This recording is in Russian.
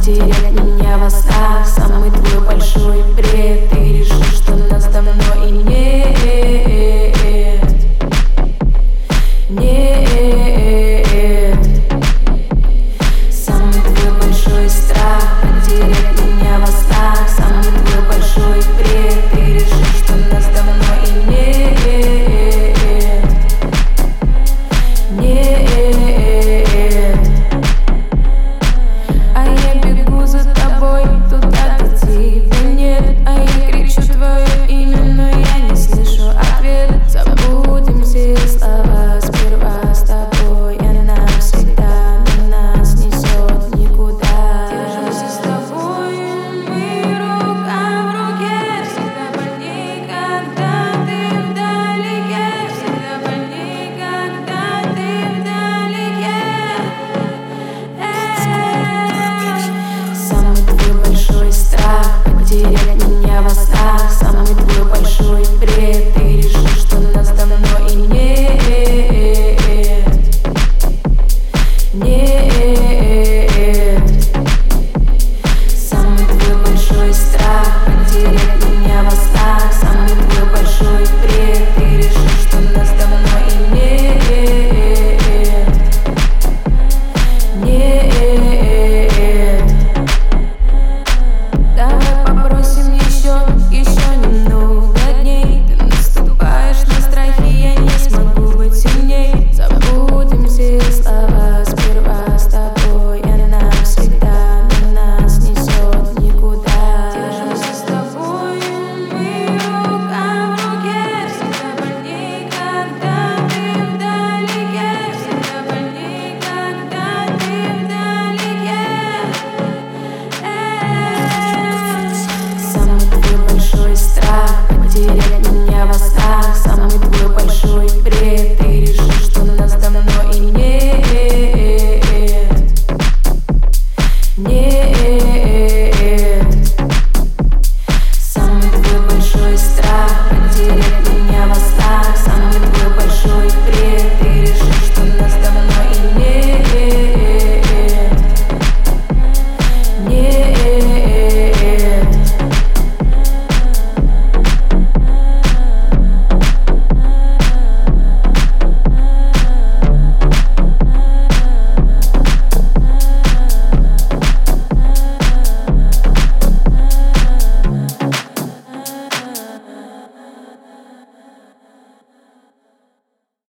потерять меня во снах. Самый твой большой бред. Ты решил, что нас давно и нет. Самый твой большой страх потерять меня во снах. Самый твой большой бред. Ты решил, что нас давно и нет. А я бегу за тобой туда, где тебя нет. А я кричу твое имя, но я не слышу ответ. Забудем все слова сперва с тобой. Она всегда на нас несет никуда. Держимся с тобой, мы рука в руке. Всегда больней, когда ты вдалеке. Всегда больней, когда ты вдалеке. Самый твой большой страх потерять меня во снах. Самый твой большой бред. Ты решил, что нас давно и нет.